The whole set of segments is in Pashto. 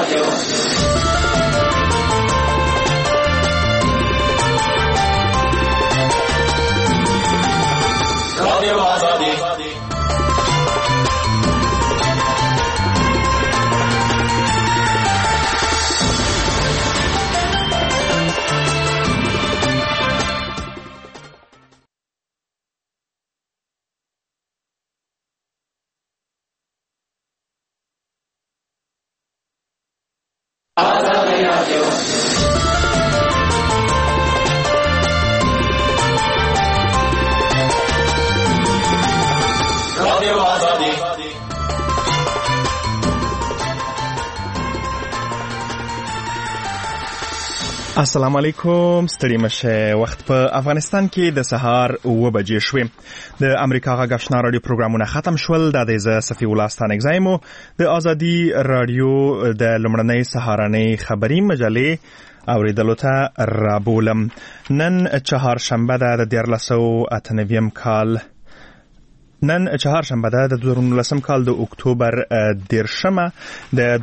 السلام علیکم، ستړي مشه. وخت په افغانستان کې د سهار 9 بجې شوې. د امریکا غږ آشنا رادیو پروګرامونه ختم شول. د صفی الله ستانګزایمو د ازادي رادیو د لمړنۍ سهارنۍ خبري مجلې اوریدلو ته رابولم. نن چهارشنبه ده د 1498 کال نن چهارشنبه ده د 2019 کال د اکتوبر 10 د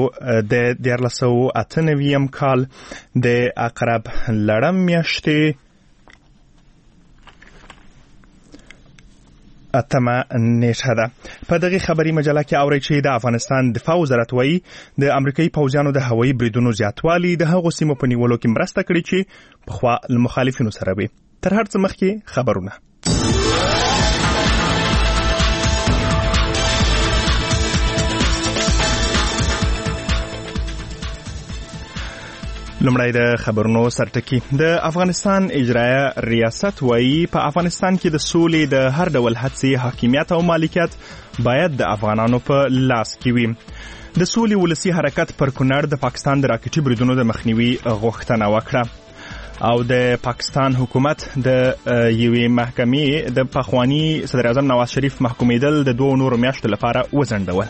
2098 کال د عقرب لړم میاشتې اتمه نیټه ده. په دغه خبري مجله کې اوري چې د افغانستان دفاع وزارت وایي د امریکایي پوځیانو د هوایي بریدونو زیاتوالی د هغو سیمو په نیولو کې مرسته کړې چې پخوا مخالفینو سره وي. تر هر څه مخکې خبرونه. لومړی د خبرونو سرټکی. د افغانستان اجرایه ریاست وایي په افغانستان کې د سولې د هر ډول هڅې، حاکمیت او مالکیت باید د افغانانو په لاس کې وي. د سولې ولسی حرکت پر کونړ د پاکستان د راکټي بریدونو د مخنیوي غوښتنه وکړه او د پاکستان حکومت د یوې محکمې د پخوانی صدر اعظم نواز شریف محکومیدل د 2 نورو میاشتو لپاره وځنډول.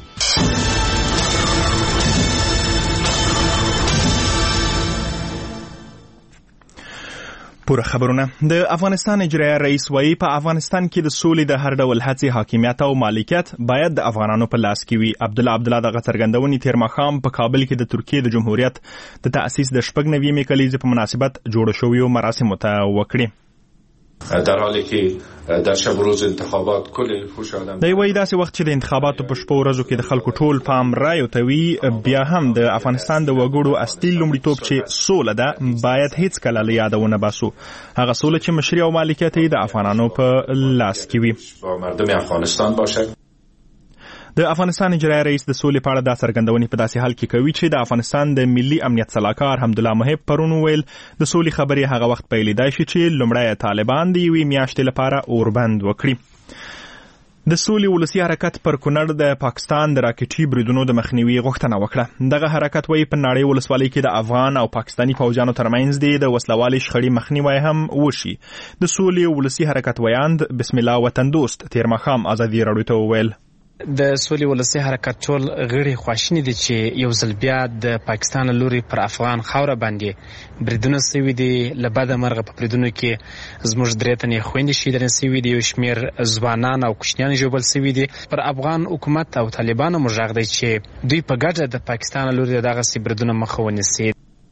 پوره خبرونه. د افغانستان اجرایه رئیس وایي په افغانستان کې د سولې د هر ډول هڅې، حاکمیت او مالکیت باید د افغانانو په لاس کې وي. عبدالله دغه څرګندونې تیر ماښام په کابل کې د ترکیې د جمهوریت د تأسیس د 90 کلیزې په مناسبت جوړ شویو مراسمو ته وکړي. در حالی که در شب روز انتخابات کل فوش آدم دی وایي داسې وخت چې د انتخاباتو په شپو ورځو کې د خلکو ټول پام رایو ته وي، بیا هم د افغانستان د وګړو اصلي لومړیتوب چې سوله ده باید هیڅ کله له یاده ونه باسو. هغه سوله چې مشري او مالکیت یې د افغانانو په لاس کې وي. با مردم افغانستان باشه. د افغانستان اجرایه رئیس د سولې په اړه دا څرګندونې په داسې حال کې کوي چې د افغانستان د ملي امنیت صلاحکار حمدالله محب پرون ویل د سولې خبرې هغه وخت پیلېدای شي چې لومړی طالبان د یوې میاشتې لپاره اوربند وکړي. د سولې ولسی حرکت پر کونړ د پاکستان د راکټي بریدونو د مخنیوي غوښتنه وکړه. دغه حرکت وایي په نړۍ ولسوالۍ کې د افغان او پاکستاني پوځیانو ترمنځ د وسلوالي شخړې مخنیوي هم وشي. د سولې ولسی حرکت ویاند بسم الله وطن دوست تیر ماښام ازادي راډیو ته وویل د سولې ولسی حرکت ټول غړي خواشیني دي چې یو ځل بیا د پاکستان لوري پر افغان خاوره باندې بریدونه سوي دي. له بده مرغه په بریدونو کې زموږ درې تنې خويندې شهیدانې سوي دي، یو شمېر ځوانان او کوچنیان ژوبل سوي دي. پر افغان حکومت او طالبانو مژغ دی چې دوی په ګډه د پاکستان لوري دغسې بریدونه مخه ونیسي.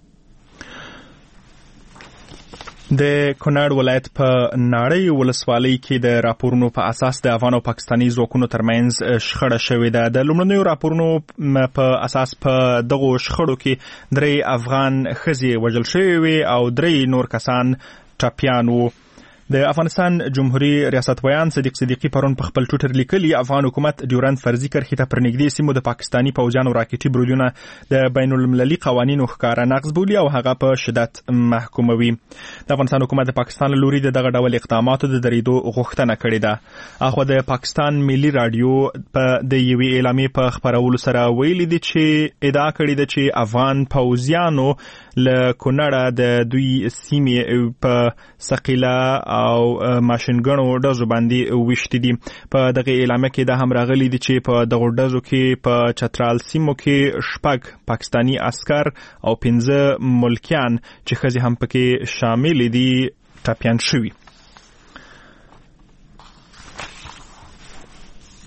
د کونړ ولایت په ناړۍ ولسوالۍ کې د راپورونو په اساس د افغان او پاکستاني ځواکونو ترمنځ شخړه شوې ده. د لومړنیو راپورونو په اساس په دغو شخړو کې 3 افغان ښځې وژل شوې وې او 3 نور کسان ټپیان وو. د افغانستان جمهوریت ریاست ویان صدیق صدیقی پرون په خپل ټویټر لیکلي افغان حکومت ډیورند فرضي کرښې ته پر نږدې سیمو د پاکستاني پوځیانو راکټي بریدونه د بین المللي قوانینو ښکاره نقض بولي او هغه په شدت محکوموي. د افغانستان حکومت د پاکستان لوري د دغه ډول اقداماتو د درېدو غوښتنه کړې ده. اخو د پاکستان ملي رادیو په د یوې اعلامیې په خپرولو سره ویلي دي چې ادعا کړې ده چې افغان پوځیانو له کونړه د دوی سیمې په ثقيله او ماشینګنو ډزو باندې وشتي دي. په دغه اعلامیه کې دا هم راغلي دي چې په دغه ډزو کې په چترال سیمو کې 6 پاکستاني عسكر او 15 ملکیان چې ښځې هم پکې شامل دي ټپیان شوي.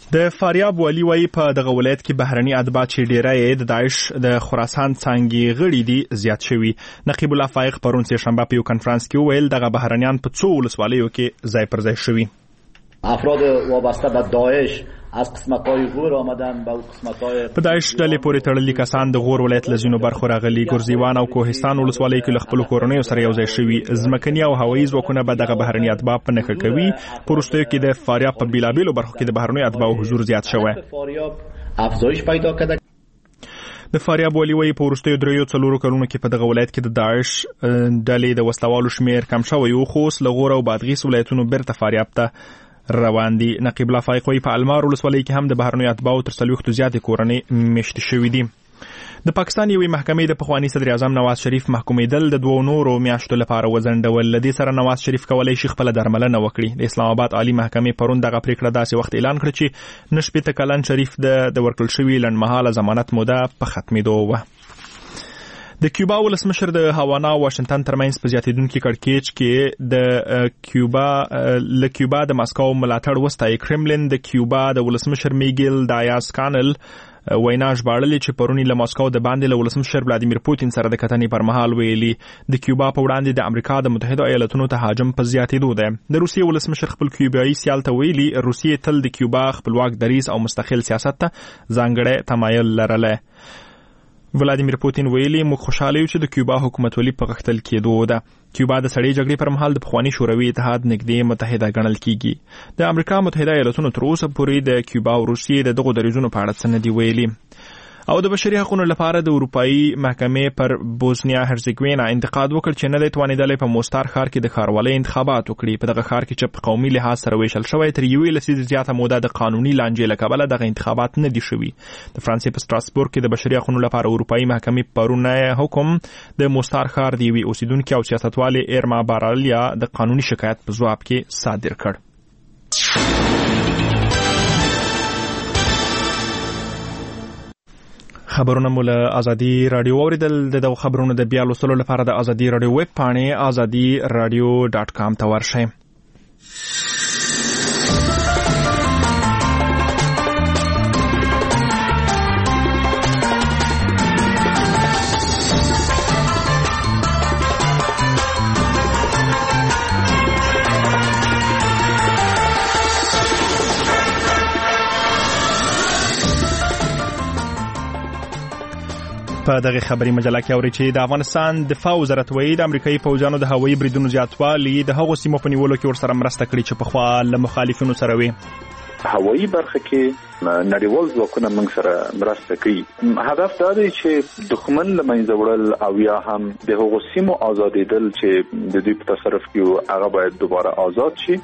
د فاریاب والي وایي په دغه ولایت کې بهرني اتباع چې ډیری یې د داعش د خراسان څانګې غړي دي زیات شوي. نقیب الله فائق پرون سه‌شنبه په یو کنفرانس کې وویل دغه بهرنیان په څو ولسوالیو کې ځای پر ځای شوي. افراد وابسته به داعش از قسمت‌های غور آمدن به قسمت‌های په داعش ډلې پورې تړلي کسان د غور ولایت له ځینو برخو راغلي. ګرزیوان او کوهستان ولسوالۍ کې له خپلو کورنیو سره یو ځای شوي. ځمکني او هوایي ځواکونه به دغه بهرني اتباع په نښه کوي. په وروستیو کې د فاریاب په بېلابېلو برخو کې د بهرنیو اتباعو حضور زیات شوی. افزایش پیدا کرده. د فاریاب والي وایي په وروستیو 3-4 کلونو کې په دغه ولایت کې د داعش ډلې د وسلوالو شمېر کم شوی و، خو اوس له غور او بادغیس ولایتونو بیرته فاریاب ته روان دي. نقیب الله فائق وایي په المار ولسوالۍ کې هم د بهرنیو اتباعو تر 40 زیاتې کورنۍ میشتې شوي دي. د پاکستان یوې محکمې د پخواني صدر اعظم نواز شریف محکومېدل د 2 نورو میاشتو لپاره وځنډول. له دې سره نواز شریف کولی شي خپله درملنه وکړي. د اسلام آباد عالي محکمې پرون دغه پریکړه داسې وخت اعلان کړه چې 9 کلن شریف د ورکړل شوي لنډمهاله ضمانت موده په ختمېدو وه. د کیوبا ولسمشر د هاوانا او واشنگټن ترمنځ په زیاتېدونکي کړکېچ کې د کیوبا د ماسکو ملاتړ وستایي. کرملین د کیوبا د ولسمشر میګل دایاز کانل وینا ژباړلې چې پرونی له ماسکو د باندې له ولسمشر ولادیمیر پوتین سره د کتنې پر مهال ویلي د کیوبا په وړاندې د امریکا د متحده ایالاتونو تهاجم په زیاتېدو دی. د روسیې ولسمشر خپل کیوبایي سیال ته ویلي روسیې تل د کیوبا خپلواک دریځ او مستقل سیاست ته ځانګړی تمایل لرلی. ولادیمیر پوتین ویلي موږ خوشاله یو چې د کیوبا حکومتولي په غښتل کېدو ده. کیوبا د سړې جګړې پر مهال د پخواني شوروي اتحاد نږدې متحده ګڼل کیږي. د امریکا متحده ایالاتونو تر اوسه پورې د کیوبا او روسیې د دغو دریځونو په اړه څه نه دي ویلي. او د بشري حقوقو لپاره د اروپאי محکمې پر بوسنیا هرزګوینا انتقاد وکړ چې نه دی توانېدلی په موستار ښار کې د ښاروالۍ انتخابات وکړي. په دغه ښار کې چې په قومي لحاظ سره ویشل شوی تر 1 لسیزې زیاته موده د قانوني لانجې له کبله دغه انتخابات نه دي شوي. د فرانسې په سټراسبورګ کې د بشري حقوقو لپاره اروپאי محکمې پرون حکم د موستار ښار د یوې اوسیدونکي او سیاستوالې ایرما بارالیا د قانوني شکایت په ځواب کې صادر کړ. خبرونه مو له ازادي رادیو اوریدل. دغه خبرونه د بیا لوستلو لپاره د ازادي رادیو ویب پاڼې azadiradio.com ته ورشئ. په دغه خبري مجله کې اوري چې د افغانستان دفاع وزارت وایي د امریکایي پوځیانو د هوایي بریدونو زیاتوالی د هغو سیمو په نیولو کې ورسره مرسته کړې چې پخوا له مخالفینو سره وي. هوایي برخه کې نړیوال ځواکونه موږ سره مرسته کوي. هدف دا دی چې دښمن له منځه وړل او یا هم د هغو سیمو آزادېدل چې د دوی په تصرف کې هغه باید دوباره آزاد شي.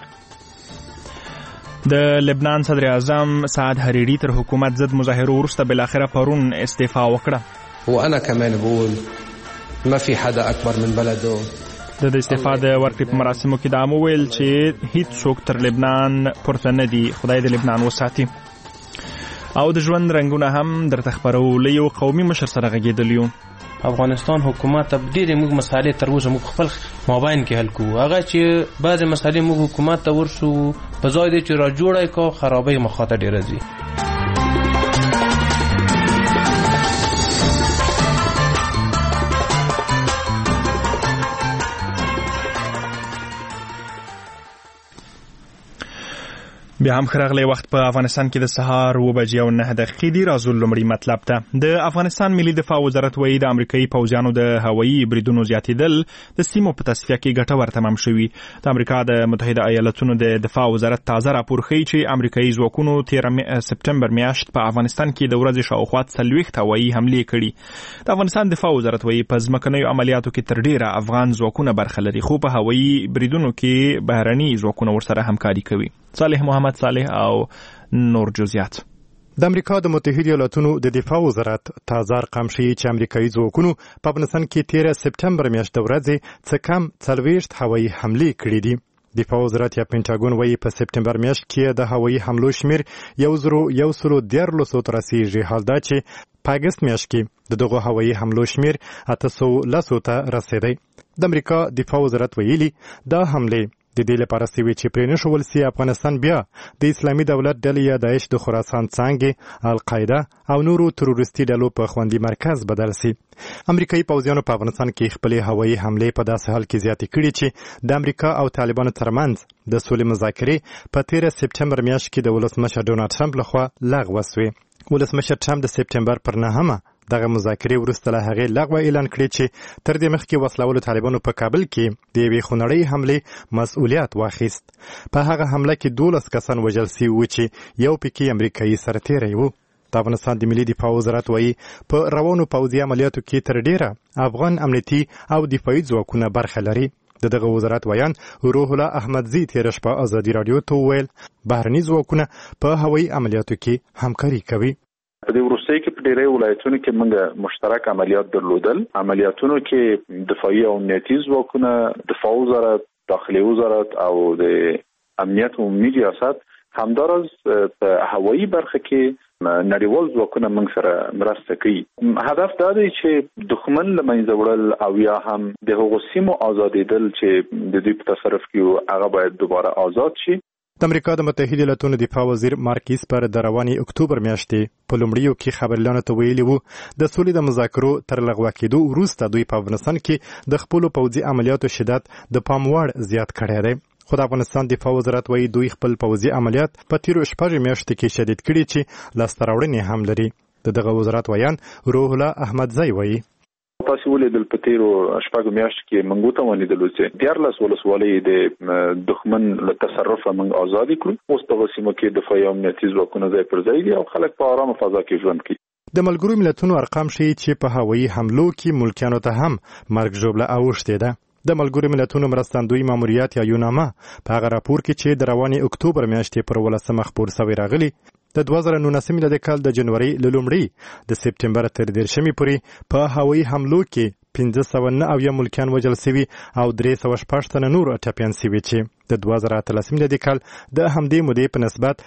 د لبنان صدر اعظم سعد حریری تر حکومت ضد مظاهرو وروسته بالاخره پرون استعفا وکړه. وانا كمان بقول ما في حدا اكبر من بلده. د استفاده ورکړې په مراسمو کې دا وویل چې هیڅ څوک تر لبنان پورته نه دی. خدای د لبنان وساتي. او د ژوند رنگونه هم درته خبرول یو قومي مشر سره غږېدلیو. افغانستان حکومت ته ډېرې موږ مسالې تر اوسه موږ خپل مابین کې حل کوو. هغه چې بعضې مسالې موږ حکومت ته ورسو په ځای دی چې را جوړی کو خرابۍ مخاطر ډېره ځي. بیا هم خرغلی وخت په افغانستان کې د سهار 9:09 دی. راځو لومړی مطلب ته. د افغانستان ملي دفاع وزارت وایي د امریکایي پوځیانو د هوایي بریدونو زیاتېدل د سیمو په تصفیه کې ګټور تمام شوي. د امریکا د متحده ایالاتونو د دفاع وزارت تازه راپور ښیي چې امریکایي ځواکونو 13 سپټمبر میاشت په افغانستان کې د ورځې شاوخوا 40 هوایي حملې کړي. د افغانستان دفاع وزارت وایي په ځمکنیو عملیاتو کې تر ډیره افغان ځواکونه برخه لري، خو په هوایي بریدونو کې بهرني ځواکونه ورسره همکاري کوي. صالح محمد صالح او نور جزئیات. د امریکا د متحده ایالاتونو د دفاع وزارت تازه رقم ښیي چې امریکایي ځواکونو په افغانستان کې 13 سپټمبر میاشت ورځې څه کم 40 هوایي حملې کړې دي. دفاع وزارت یا پینټاګون وایي په سپټمبر میاشت کې د هوایي حملو شمیر 1,113 ته رسیږي، حال دا چې په اګست میاشت کې دغه هوایي حملو شمیر 810 ته رسیدي. د امریکا دفاع وزارت ویلي دا حمله د دې لپاره سوي چې پرې نشول سي افغانستان بیا د اسلامي دولت ډلې یا داعش د خراسان څانګې القاعده او نورو تروریستي ډلو په خوندي مرکز بدل سي. امریکایي پوځیانو په افغانستان کې خپلې هوایي حملې په داسې حال کې زیاتې کړې چې د امریکا او طالبانو ترمنځ د سولې مذاکرې په 13 سپټمبر میاشت کې د ولسمشر ډونالډ ټرمپ لخوا لغوه شوې. ولسمشر ټرمپ د سپټمبر پر 9 دغه مذاکرې وروسته له هغې لغوه اعلان کړی چې تر دې مخکې وسلوالو طالبانو په کابل کې د یوې خونړۍ حملې مسؤلیت واخیست. په هغه حمله کې 12 کسان وژل سوي وو چې یو پکې امریکایي سرتیری و. د افغانستان د ملي دفاع وزارت وایي په روانو پوځي عملیاتو کې تر ډیره افغان امنیتي او دفاعي ځواکونه برخه لري. دغه وزارت ویان روح الله احمدزي تېره شپه ازادي راډیو ته وویل بهرني ځواکونه په هوایي عملیاتو کې همکاري کوي. په دې وروستۍ کې په ډېرې ولایتونو کې موږ مشترک عملیات درلودل. عملیاتونو کې دفاعي او امنیتي ځواکونه، دفاع وزارت، داخلي وزارت او د امنیت عمومي ریاست همدارس په هوایي برخه کې نړیوال ځواکونه موږ سره مرسته کوي. هدف دا دی چې دښمن له منځه وړل او یا هم د هغو سیمو ازادېدل چې د دوی په تصرف کې هغه باید دوباره آزاد شي. د امریکا د متحده ایالاتونو دفاع وزیر مارک اسپر د روانې اکتوبر میاشتې په لومړیو کې خبرلیانو ته ویلي وو د سولې د مذاکرو تر لغوه کېدو وروسته دوی په افغانستان کې د خپلو پوځي عملیاتو شدت د پام وړ زیات کړی دی. خو د افغانستان دفاع وزارت وایي دوی خپل پوځي عملیات په تیرو 6 میاشتو کې شدید کړي چې لاسته راوړنې هم لري. دغه وزارت ویان روح الله احمدزي وایي تاسو ولیدل په تیرو 6 میاشتو کې موږ ته ولیدل چې 14 ولسوالۍ د دښمن له تصرف موږ آزاد کړو. اوس په سیمه کې دفاعي امنیتي ځواکونه ځای پر ځای دي او خلک په آرامه فضا کې ژوند کوي. د ملګرو ملتونو ارقام ښیي چې په هوایي حملو کې ملکیانو ته هم مرګ ژوبله اوښتې ده. د ملګرو ملتونو مرستندوی ماموریت یا یوناما په هغه راپور کې چې د روانې اکتوبر میاشتې پر 18 خپور شوی راغلی د 2019 میلادي کال د جنوري له لومړۍ د سپټمبر تر 10 پورې په هوایي حملو کې 509 ملکیان وژل شوي او 316 تنه نور ټپیان شوي چې د 2013 میلادي کال د همدې مودې په نسبت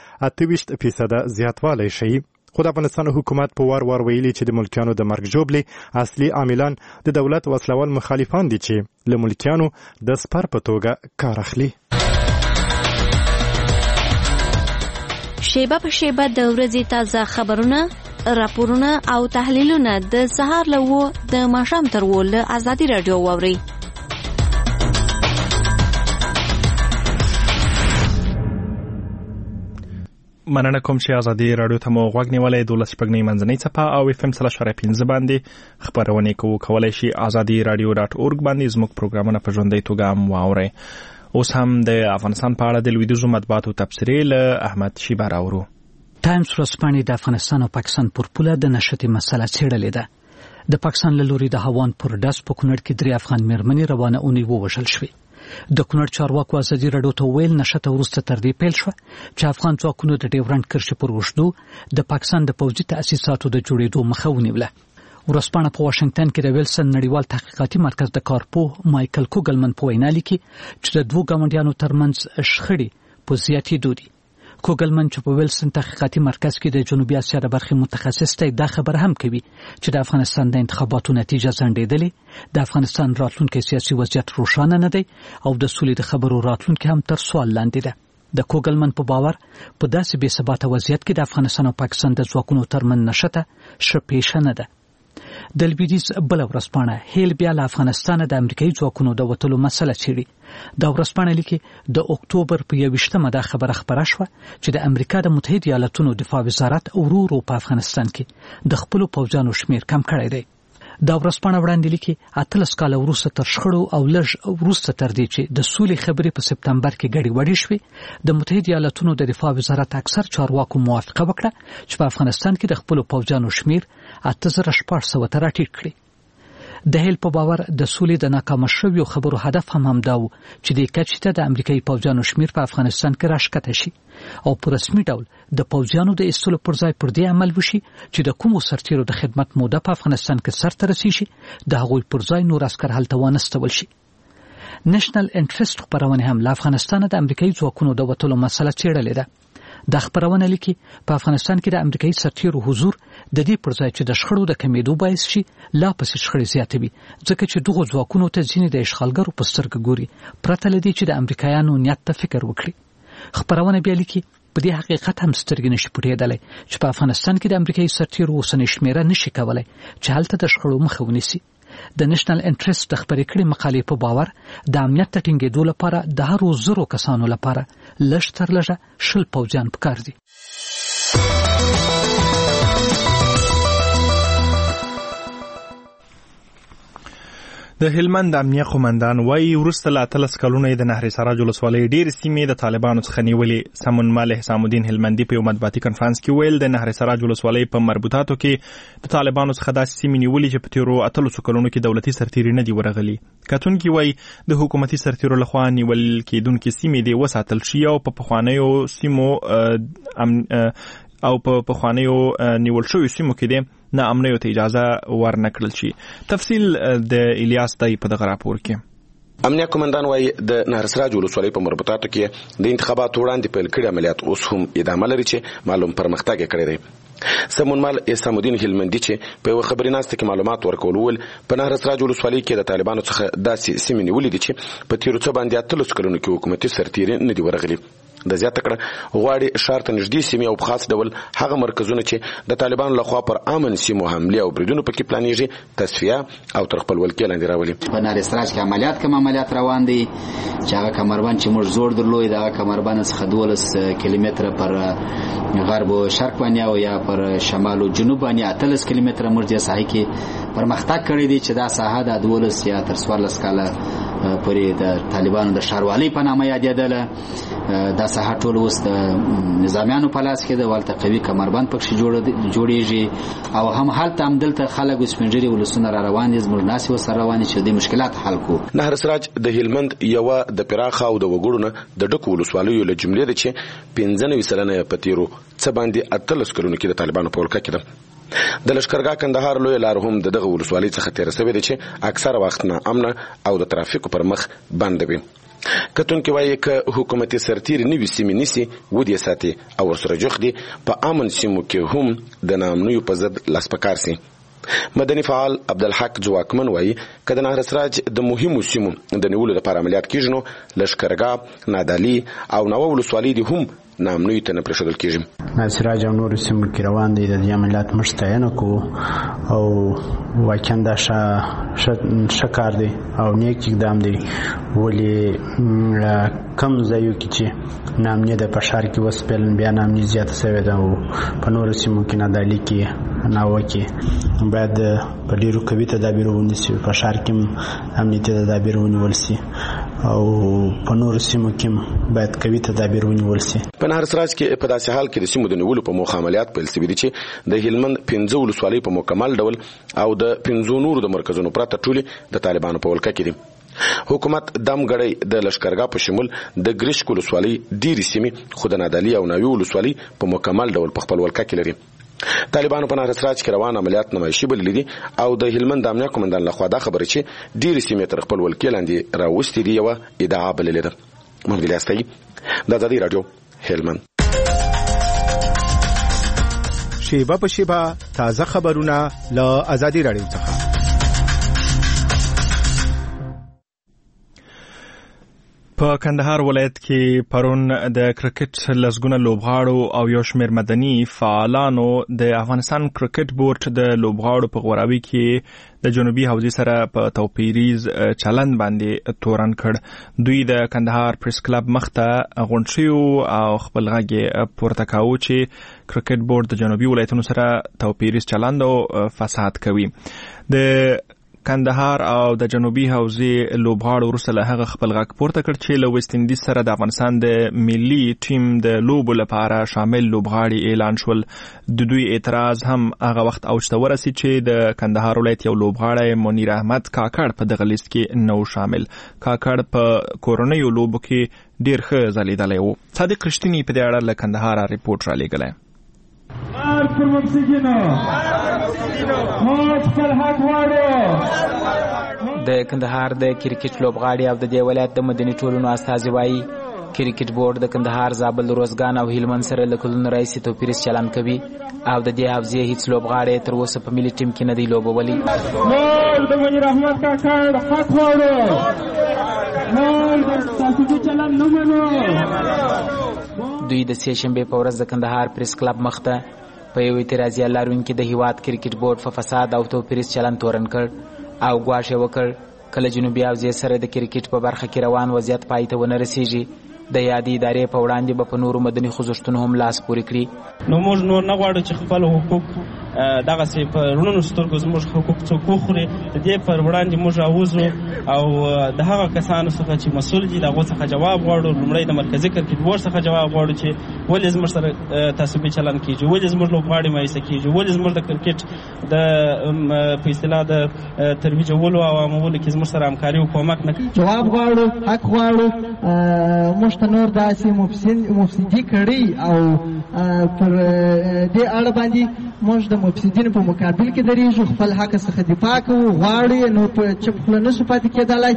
28% زیاتوالی ښیي. خو د افغانستان حکومت په وار ویلي چې د ملکیانو د مرګ ژوبلې اصلي عاملان د دولت وسلوال مخالفان دي چې له ملکیانو د سپر په توګه کار اخلي. شیبه په شیبه د ورځې تازه خبرونه، راپورونه او تحلیلونه د سهار له 9 د ماښام تر 10 له ازادي راډیو واورئ. مننه کوم چې ازادي راډیو ته مو غوږ نیولای. 12 شپږنۍ منځنۍ څپه او FM 3.5 باندې خبرونه کولای شي azadi.radio.org باندې زموږ پروګرامونه په ژوندۍ توګه هم واورئ. اوس هم د افغانستان په اړه د لویدیځو مطبوعاتو تبصرې له احمد شیبه راوړو. ټایمز ورځپاڼې د افغانستان او پاکستان پر پوله د نشټې مسله څېړلې ده. د پاکستان له لوري د هوان پر ډز په کونړ کې 3 افغان مېرمنې روانه اونۍ ووژل شوې. د کونړ چارواکو ازادي راډیو ته ویل نشته وروسته تر دې پیل شو چې افغان ځواکونو د ډیورنډ کرښې پر اوږدو د پاکستان د پوځي تاسیساتو د جوړېدو مخه ونیوله. ورځپاڼه په واشنگټن کې د ویلسن نړیوال تحقیقاتي مرکز د کارپوه مایکل کوګلمن په وینا لیکي چې د دوه ګاونډیانو ترمنځ شخړې په زیاتېدو دي. کوګلمن چې په ویلسن تحقیقاتي مرکز کې د جنوبي اسیا د برخې متخصص دی دا خبر هم کوي چې د افغانستان د انتخاباتو نتیجه ځنډېدلې، د افغانستان راتلونکي سیاسي وضعیت روښانه نه دی او د سولې د خبرو راتلونکي هم تر سوال لاندې ده. د کوګلمن په باور په داسې بې ثباته وضعیت کې د افغانستان او پاکستان د ځواکونو ترمنځ نشته ښه پیښه نه ده. د لویدیځ بل ورځپاڼه هیل بیا له افغانستان د امریکایي ځواکونو د وتلو مسله څېړي. دا ورځپاڼه لیکي د اکتوبر په 21مه دا خبره خپره شوه چې د امریکا د متحده ایالاتونو دفاع وزارت ورو په افغانستان کې د خپلو پوځیانو شمیر کم کړی دی. دا ورځپاڼه وړاندې لیکي 18 کال وروسته تر شخړو او لږ وروسته تر دې چې د سولې خبرې په سپتمبر کې ګډې وډې شوې، د متحده ایالاتونو د دفاع وزارت اکثر چارواکو موافقه وکړه چې په افغانستان کې د خپلو پوځیانو شمیر 8400 ته راټیټ کړي. د هیل په باور د سولې د ناکامه شویو خبرو هدف هم همدا و چې د کچې ته د امریکایي پوځیانو شمیر په افغانستان کې راښکته شي او په رسمي ډول د پوځیانو د ایستلو پر ځای پر دې عمل وشي چې د کومو سرتیرو د خدمت موده په افغانستان کې سرته رسیږي د هغوی پر ځای نور عسکر هلته وانستول شي. نېشنل انټرست خبرونه هم له افغانستان د امریکایي ځواکونو د وتلو مسله څېړلې ده. د خبرونه لیکي په افغانستان کې د امریکایي سرتیرو حضور د دې پر ځای چې د شخړو د کمیدو باعث شي لا پسې شخړې زیاتوي ځکه چې دغه ځواکونو ته ځینې د اشغالګرو په سترګه ګوري پرته له دې چې د امریکایانو نیت ته فکر وکړي. خبرونه بیا لیکي په دې حقیقت هم سترګې نشي پټېدلی چې په افغانستان کې د امریکایي سرتیرو اوسنۍ شمیره نشي کولای چې هلته د شخړو مخه ونیسي. د نېشنل انټرست د خبرې کړې مقالې په باور د امنیت د ټینګېدو لپاره د هرو زرو کسانو لپاره لږ تر لږه 10 پوځیان پکار دي. د هلمند امنیه قومندان وايي وروسته له 13 کلونو د نهر سراج ولسوالۍ ډېر سیمې د طالبانو څخه نیولې. سمون مال حسام الدین هلمندي په یو مطبوعاتي کنفرانس کې ویل د نهر سراج ولسوالۍ په مربوطاتو کې د طالبانو څخه داسې سیمې نیولې چې په تیرو 13 کلونو کې دولتي سرتیري نه دی ورغلي. کتونکي وايي د حکومتي سرتیرو لخوا نیول کېدونکې سیمې دی وساتل شي او په پخوانیو سیمو نیول شوی سیمو کې دی نه امنیت اجازه ورنکړل شي. تفصیل د الیاس دای په دغه راپور کې. امنیه قومندان وايي د نهر سراج ولسوالۍ په مربوطاتو کې د انتخاباتو وړاندې پیل کړي عملیات اوس هم ادامه لري چې معلوم پرمختګ کړی دی. سمون مال حسام الدین هلمندي چې په یو خبریناسته کې معلومات ورکول په نهر سراج ولسوالۍ کې د طالبانو څخه داسې سیمې نیولې دي چې په تیرو څه باندې 13 کلونو کې حکومتي سرتیري نه دی ورغلي. د زیاته کړه غواړي ښار ته نږدې سیمې او په خاص ډول هغه مرکزونه چې د طالبانو لخوا پر امن سیمو حمله او بریدونو پکې پلانېږي تصفیه او تر خپلولکۍ لاندې راولي. په نهر سراج کې عملیات روان دي چې هغه کمربند چې موږ زور درلود هغه کمربند څخه 12 کیلومتره پر غرب او شرق باندې او یا پر شمال او جنوب باندې 18 کیلومتره موږ د ساحې کې پرمختګ کړی دی چې دا ساحه د 12 یا تر 14 کاله پورې د طالبانو د ښاروالۍ په نامه یادېدله. دا ساحه ټول اوس د نظامیانو په لاس کې ده ولته قوي کمربند پکې جوړیږي او هم حالت هم دلته خلک سپنجري ولسونه را روان دي زموږ ناس وسره روان چې د مشکلات حل کو. نهر سراج د هلمند یو د پراخه او د وګړو د ډکو ولسوالیو له جملې ده چې 95% په تیرو څه باندې 13 کلونو کې د طالبانو په ولکه کې ده. د لشکرګاه کندهار لوی لار هم دغه ولسوالۍ څخه تیر شوی دی چې اکثر وخت نه امن او د ترافیکو پر مخ بند وي. کتونکي وایي ک حکومتي سرتیري نوې سیمې نیسي ودی ساتي او ورسره جوخ دي په امن سیمو کې هم د نامنوي په ضد لاس پکار سي. مدني فعال عبدالحق ځواکمن وایي ک د نهر سراج د مهمو سیمو د نیولو لپاره عملیات کیږي نو لشکرګاه نادالي او نو ولسوالۍ دي هم نامنوي ته نه پرېښودل کېږي. نهر سراج او نور سیمو کې روان دي د دې عملیات مشتاینه کو او واقعا دا شکار دی او نیک اقدام دی ولی کم ځایو کې چې نامنیه د پشار کې وسپلن بیا نامنیه زیاته شوې ده او په نور سیمو کې نادالي کې ناوه کې باید په ډیرو قوي تدابیر ونیسي په شهر کې امنیتي تدابیر ونیول سي او په نور سیمو کې باید قوي تدابیر ونیول سي. په نهر سراج کې په داسې حال کې د سیمو د نیولو په موخه عملیات پیل شوي دي چې د هلمند 15 ولسوالۍ په مکمل ډول او د 15 نورو د مرکزونو پرته ټولې د طالبانو په ولکه کې دي. حکومت دمګړی د لشکرګاه په شمول د ګریشک ولسوالۍ ډېرې سیمې خو د نادالي او ناوی ولسوالۍ په مکمل ډول په خپل ولکه کې لري. طالبانو په نهر سراج کې روان عملیات نمایشي بللي دي او د هلمند امنیه قومندان لخوا دا خبره چې ډېرې سیمې تر خپل ولکې لاندې راوستې دي یوه ادعا بللې ده. محمد الیاس طیب د ازادي راډیو هلمند. شیبه په شیبه تازه خبرونه له ازادي راډیو څخه. په کندهار ولایت کې پرون د کرکټ لسګونه لوبغاړو او یو شمېر مدني فعالانو د افغانستان کرکټ بورډ د لوبغاړو په غوراوي کې د جنوبي حوزې سره په توپیریز چلند باندې تورن کړ. دوی د کندهار پریس کلب مخته غونډ شوي او خپل غږ پورته کاوه چې کرکټ بورډ د جنوبي ولایتونو سره توپیریز چلند او فساد کوي. د کندهار او د جنوبي حوزې لوبغاړو وروسته له هغه خپل غږ پورته کړ چې له ویسټ انډیز سره د افغانستان د ملي ټیم د لوبو لپاره شامل لوبغاړي اعلان شول. د دوی اعتراض هم هغه وخت اوج ته ورسید چې د کندهار ولایت یو لوبغاړی منیر احمد کاکړ په دغه لیست کې نو شامل. کاکړ په کورنیو لوبو کې ډیر ښه ځلیدلی و. صادق رښتینی په دې اړه له کندهار ریپورټ رالیږلی. د کندهار د کرکټ لوبغاړي او د دې ولایت د مدني ټولنو استازي وایي کرکټ بورډ د کندهار، زابل، روزګان او هلمند سره له کلونو راهیسې توپیریز چلند کوي او د دې حوزې هیڅ لوبغاړی تر اوسه په ملي ټیم کې نه دی لوبولی. موږ د منیر احمد کاکا حق غواړو، موږ د تصادفي چلند نه منو. دوی د سې شنبې په ورځ د کندهار پریس کلب مخته په یو اعتراضي لارونکي د هیواد کرکټ بورډ په فساد او توپیریز چلند تورن کړ او ګواښ یې وکړ کله جنوبي حوزې سره د کرکټ په برخه کې روان وضعیت پای ته ونه رسیږي د یادې ادارې په وړاندې به په نورو مدني خوځښتونو هم لاس پورې کړي. نو موږ نور نه غواړو چې خپل حقوق دغسې په رونو سترګو زموږ حقوق څوک وخوري. د دې پر وړاندې موږ راوځو او د هغه کسانو څخه چې مسؤل دي د هغو څخه جواب غواړو. لومړی د مرکزي کرکټ بورډ څخه جواب غواړو چې ولې زموږ سره تعصبي چلند کېږي، ولې زموږ لوبغاړي مایوسه کېږي، ولې زموږ د کرکټ د په اصطلاح د ترویجولو او عامولو کې زموږ سره همکاري او کومک نه کوي. جواب غواړو، حق غواړو. موږ ته نور داسې مفسدي کړي او پر دې اړه باندې موږ د مفسدینو په مقابل کې درېږو، خپل حق څخه دفاع کوو. غواړو نو په چپ خوله نشو پاتې کېدلی.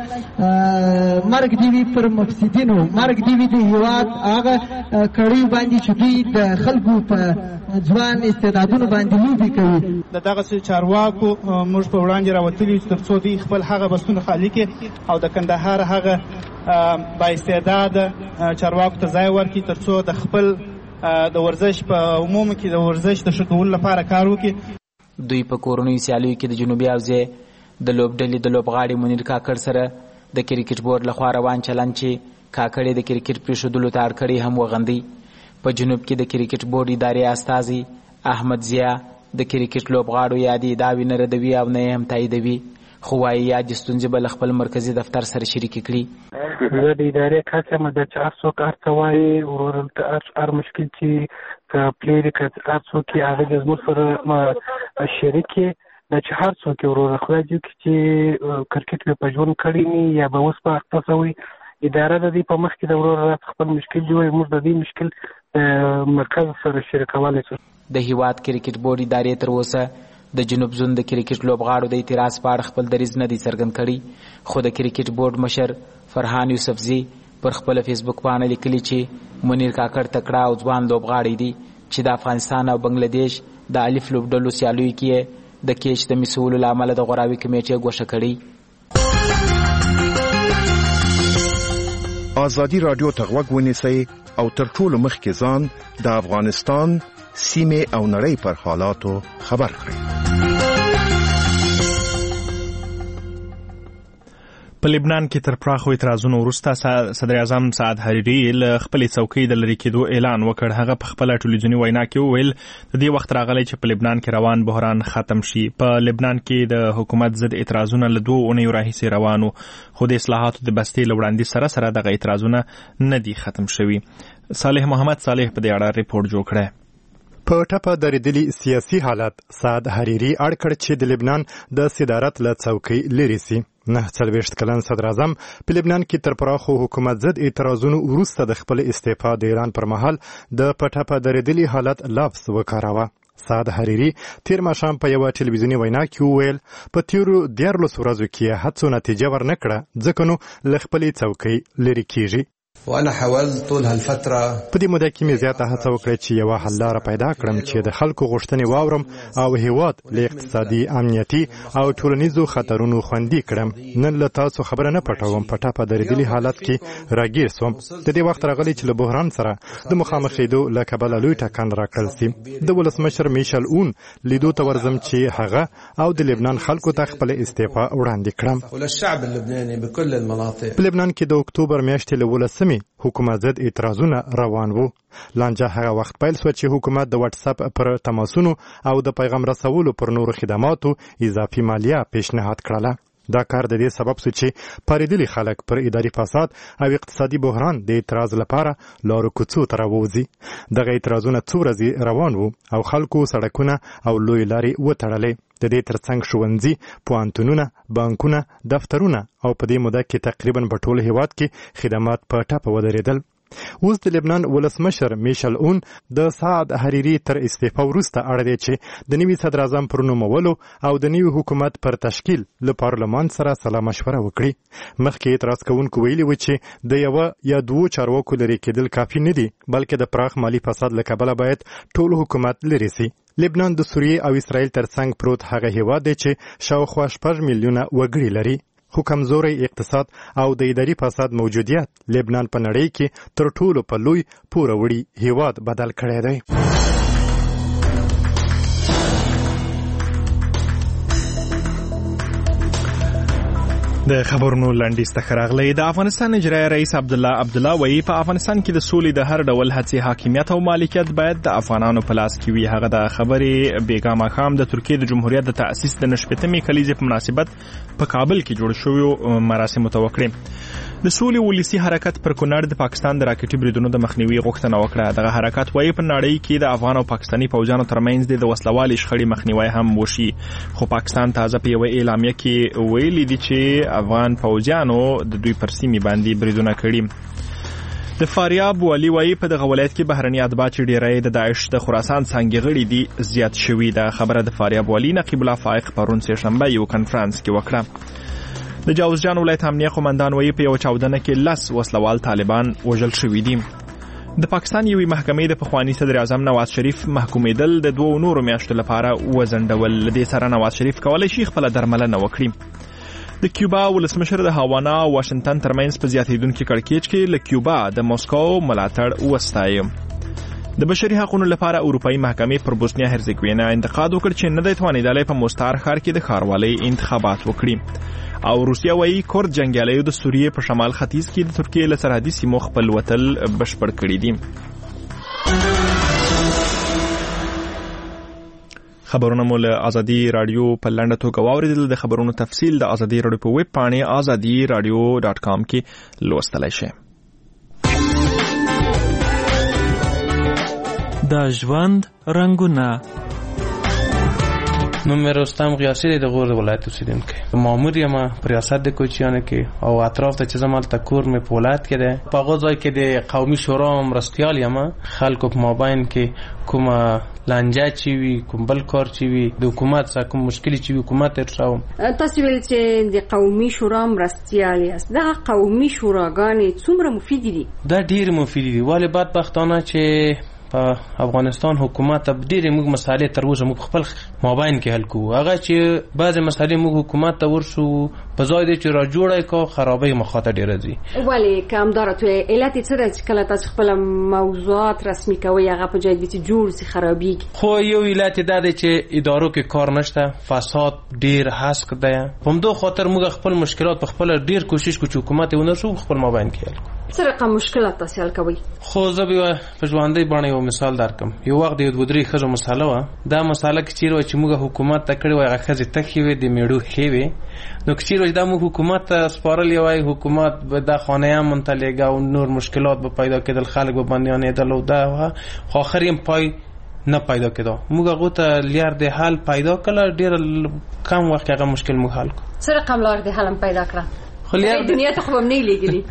مرګ دې وي پر مفسدینو، مرګ دې وي د هېواد هغه کړیو باندې چې دوی د خلکو په ځوان استعدادونو باندې لوبې کوي. د دغسې چارواکو موږ په وړاندې راوتلي تر څو دوی خپل هغه بستونه خالي کړي او د کندهار هغه با استعداده چارواکو ته ځای ورکړي تر څو د خپل د ورزش په عموم کې د ورزش د ښه کولو لپاره کار وکړي. دوی په کورنیو سیالیو کې د جنوبي حوزې د لوبډلې د لوبغاړي منیر کاکړ سره د کرکټ بورډ لخوا روان چلند چې کاکړ د کرکټ پرېښودلو ته اړ کړی هم وغندي. په جنوب کې د کرکټ بورډ ادارې استازي احمد ضیا د کرکټ لوبغاړو یادې ادعاوې نه ردوي او نه یې هم تاییدوي، خو وایي یادې ستونزې به له خپل مرکزي دفتر سره شریکې کړي. زه د ادارې کس یم چې هر څوک هر څه وایي، هر مشکل چې پلېري که هر څوک یې هغه د زموږ سره شریک یې دا چې هر څوک یې وروره خدای دې وکړي چې کرکټ به په ژوند کړی نه یا به اوس په اخته وي. اداره د دې په مخ کې د وروره خپل مشکل دی وایي، موږ د دې مشکل مرکز سره شریکولی شو. د هیواد کرکټ بورډ ادارې تر اوسه د جنوب زون د کرکټ لوبغاړو د اعتراض په اړه خپل دریځ نه دی څرګند کړی، خو د کرکټ بورډ مشر فرحان یوسفزي پر خپل فیسبوک باندې لیکلي چې منیر کاکړ تکړه او ځوان لوبغاړي دي چې د افغانستان او بنگلاديش د الف لوبډلو سیالیو کې د کېچ د مسولو له امله د غوراوي کمیټې ګوښه کړي. ازادي رادیو ته غوږ ونیسئ او تر ټولو مخکې ځان د افغانستان سیمه او نړۍ پر حالاتو خبر کړئ. په لبنان کې تر پراخو اعتراضونو وروسته صدر اعظم سعد حریري له خپلې څوکۍ د لرې کېدو اعلان وکړ. هغه په خپله ټلویزیوني وینا کې وویل د دې وخت راغلی چې په لبنان کې روان بحران ختم شي. په لبنان کې د حکومت ضد اعتراضونه له 2 اونیو راهیسې روانو، خو د اصلاحاتو د بستې له وړاندیز سره دغه اعتراضونه نه دي ختم شوي. صالح محمد صالح په دې اړه ریپورت جوړ کړی. په ټپه درېدلي سیاسي حالت سعد حریري اړ کړ چې د لبنان د صدارت له څوکۍ لرې سي. 49 کلن صدر اعظم په لبنان کې تر پراخو حکومت ضد اعتراضونو وروسته د خپل استعفا د اعلان پر مهال د پټه درېدلي حالت لفظ وکاراوه. سعد حریري تیر ماښام په یوه ټلویزیوني وینا کې وویل په تیرو 14 ورځو کې هڅو نتیجه ورنکړه ځکه نو له خپلې څوکۍ لرې کیږي. وانا حاولت طول هالفتره په دې موده کې مې زیاته هڅه وکړه چې یوه حل لاره پیدا کړم چې د خلکو غوښتنې واورم او هیواد له اقتصادي، امنیتي او ټولنیزو خطرونو خوندي کړم. نن له تاسو خبره نه پټوم، په ټپه درېدلي حالت کې راګیر سوم. د دې وخت راغلی چې له بحران سره د مخامخېدو له کبله لوی ټکان راکړل سي. د ولسمشر میشل اون لیدو ته ورځم چې هغه او د لبنان خلکو ته خپل استعفا وړاندې کړم. په لبنان کې د اکتوبر میاشتې له 18 حکومت ضد اعتراضونه روان وو. لانجه هغه وخت پیل شو چې حکومت د واتس اپ پر تماسونو او د پیغام رسولو پر نورو خدماتو اضافي مالیه پیشنهاد کړله. دا کار د دې سبب شو چې پاریدلي خلک پر اداري فساد او اقتصادي بحران د اعتراض لپاره لارو کوڅو ته راووځي. دغه اعتراضونه څو ورځې روان وو او خلکو سړکونه او لوی لارې وتړلې. د دې ترڅنګ ښوونځي، پوهنتونونه، بانکونه، دفترونه او په دې موده کې تقریبا په ټول هیواد کې خدمات په ټپه ودرېدل. اوس د لبنان ولسمشر میشل اون د سعد حریری تر استعفا وروسته اړ دی چې د نوي صدر اعظم پر نومولو او د نوي حکومت پر تشکیل له پارلمان سره سلا مشوره وکړي. مخکې اعتراض کوونکو ویلي و چې د یو یا دوه چارواکو لري کېدل کافي نه دي، بلکې د پراخ مالی فساد له کبله باید ټول حکومت لري سي. لبنان د سوریې او اسرائیل ترڅنګ پروت هغه هیواد دی چې شاوخوا 6 میلیونه وګړي لري، خو کمزوري اقتصاد او د اداري فساد موجودیت لبنان په نړۍ کې تر ټولو په لوی پوروړي هیواد بدل کړی دی. د خبرونو لنډیز ته راغلی. د افغانستان اجرایي رئیس عبدالله وایي په افغانستان کې د سولې د هر ډول هڅې حاکمیت او مالکیت باید د افغانانو په لاس کې وي. هغه د خبرې بیګا ماښام د ترکیې د جمهوریت د تأسیس د 90مې کلیزې په مناسبت په کابل کې جوړ شویو مراسمو ته وکړې. د سولې ولسی حرکت پر کونړ د پاکستان د راکټي بریدونو د مخنیوي غوښتنه وکړه. دغه حرکت وایي په نړۍ کې د افغان او پاکستاني پوځیانو ترمنځ د وسلوالي شخړې مخنیوي هم وشي، خو پاکستان تازه په یو اعلامیه کې ویلي دي چې افغان پوځیانو د دوی پر سیمې باندې بریدونه کړي. د فاریاب والی وایي په دغه ولایت کې بهرني اتباع چې ډیری د داعش د خراسان څانګې غړي دي زیات شوي. د خبره د فاریاب والی نقیب الله فائق پرون سه شنبه یو کنفرانس کې وکړه. د جوزجان ولایت امنیه قومندان وایي په یو چاودنه کې 10 وسلوال طالبان وژل شوي دي. د پاکستان یوې محکمې د پخواني صدر اعظم نواز شریف محکومېدل د 2 نورو میاشتو لپاره وځنډول. لدې سره نواز شریف کولی شي خپل درملنه وکړي. د کیوبا ولسمشر د هاوانا او واشنگټن ترمنځ په زیاتېدونکي کړکېچ کې له کیوبا د موسکو ملاتړ وستایي. د بشري حقوقو لپاره اروپאי محکمې پر بوسنیا هرزګوینا انتقاد وکړ چې نه دی توانېدلی په مستعار ښار کې د ښاروالۍ انتخابات وکړي. او روسیا وایي کورد جنګیالیو د سوریې په شمال ختیځ کې د ترکیې له سرحدي سیمو خپل وتل بشپړ کړي دي. خبرونه مو له ازادي رادیو په لنډه توګه واوریدل. د خبرونو تفصیل د ازادي رادیو په ویب پاڼې azadiradio.com کې لوستلای شئ. د ژوند رنگونه. نوم مې رستم غیاثي دی، د غور ولایت اوسیدونکی. مامور یم په ریاست د کوچیانو کې او اطراف ته چې زه مالته کور مې په ولایت کې دی. په هغه ځای کې د قومي شورا مرستیال یم. خلکو په مابین کې کومه لانجه چې وي، کوم بل کار چې وي، د حکومت سره کوم مشکل چې وي، حکومت ارشاوم. تاسو ویل چې د قومي شورا مرستیال یاست. دغه قومي شوراګانې څومره مفیدې دي؟ دا ډېر مفیدې دي. ولې بدبختانه چې په افغانستان حکومت ډېرې موږ مسالې تر اوسه موږ خپل مابین کې حل کوو. هغه چې بعضې مسالې موږ حکومت ته ورشو په ځای دی چې را جوړی کو خرابۍ مخاته ډېره ځي. ولې که همداره تو علت یې څه ده چې کله تاسو خپله موضوعات رسمي کوئ هغه په جای دي چې جوړ سي خرابېږي؟ خو یو علت یې دا دی چې ادارو کې کار نشته، فساد ډېر هسک دی. په همدو خاطر موږ خپل مشکلات په خپله ډېر کوشش کوو چې حکومت یې ونه شو خپل مابین کې حل کوو. څه رقم مشکلات تاسو حل کوئ؟ خو زه به په ژوندۍ بڼه یو مثال درکم. یو وخت د 2-3 ښځو مساله وه. دا مساله که چیرې وه چې موږ حکومت ته کړې وای هغه ښځې تښې وې، د میړو ښې وې، نو که چیرې دا موږ حکومت ته سپارلې وای، حکومت به دا خانه هم منتلیږه او نور مشکلات به پیدا کېدل، خلک به بندیانېدل او دا وه، خو آخر یې پای نه پیدا کېده. موږ هغو ته لار د حل پیدا کړه. ډېر کم وخت کې هغه مشکل موږ حل کړو. څه رقم لار د حل هم پیدا کړه؟ دنیا ته خو هم نه لیږلي؟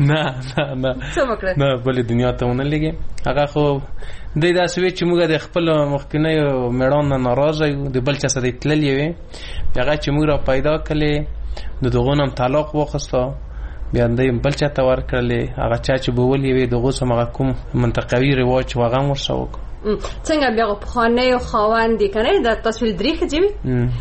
نه څه وکړه؟ نه بلې دنیا ته ونه لیږي. هغه خو دی داسې وی چې موږ د خپل مخکینیو میړانو نه ناراضه یو، د بل چا سره تللې وې. هغه چې موږ را پیدا کړلې نو دغو نه هم طلاق واخیسته، بیا دوی بل چا ته ورکړلې. هغه چا چې به ولې وې دغو سم هغه کوم منطقوي رواج چې هغه هم ورسره وکړو. څنګه بیا پخوانیو خاوند یې که نه د تاسو درې ښځې وي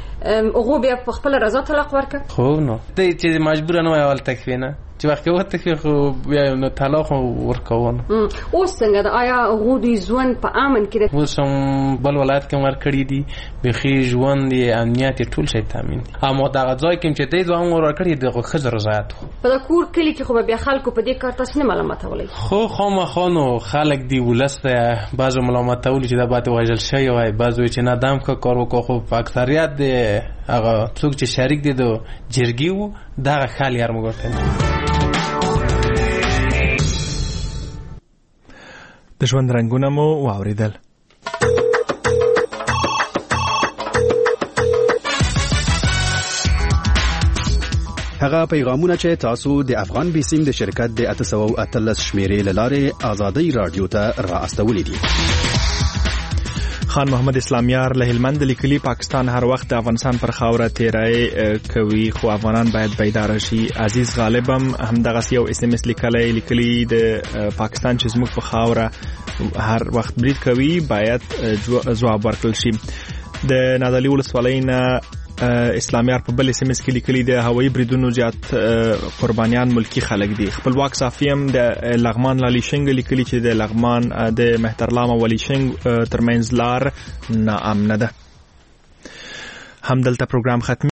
هغو بیا په خپله رضا طلاق ورکړه؟ خو نو دی چې مجبوره نه وای اول تکفی نه چې وخت کې وتکفی خو بیا نو طلاق ورکوونه. اوس څنګه ده؟ آیا هغو دوی ژوند په امن کې ده؟ اوس هم بل ولایت کې ورکړي دي، بیخي ژوند یې امنیت یې ټول شی تامین دي. اما دغه ځای کې چې دی دوه هم ورکړي دغه ښځو رضایت خو په د کور کلي کې خو به بیا خلکو په دې کار تاسو نه ملامتولی؟ خو خامخا نو خلک دی ولس ته بعضو ملامتولي چې دا باید وژل شوی وای، بعضو چې نه دم ښه کار وکړو. خو په اکثریت د هغه څوک چې شریک دي د جرګې وو دغه خال یې موږ ورته د ژوند رنګونه مو واوریدل. هغه پیغامونه چې تاسو د افغان بیسیم د شرکت د 813 شمیرې لاره آزادۍ رادیو ته را استولې دي. خان محمد اسلامیار له هلمند لیکلي پاکستان هر وخت د افغانستان پر خاوره تیرای کوي خو افغانان باید بیدار شي. عزیز غالبم همدغه یو اس ام اس لیکلي د پاکستان چې زموږ په خاوره هر وخت برید کوي باید جواب ورکړل شي. د نادعلي ولسوالۍ نه اسلامیار په بل اس ام اس کې لیکلي د هوایي بریدونو زیات قربانیان ملکی خلک دي. خپلواک صافیم د لغمان لالیشنګ لیکلي چې د لغمان د مهترلام او ولیشنګ ترمنځ لار ناامنه ده. همدلته پروګرام ختم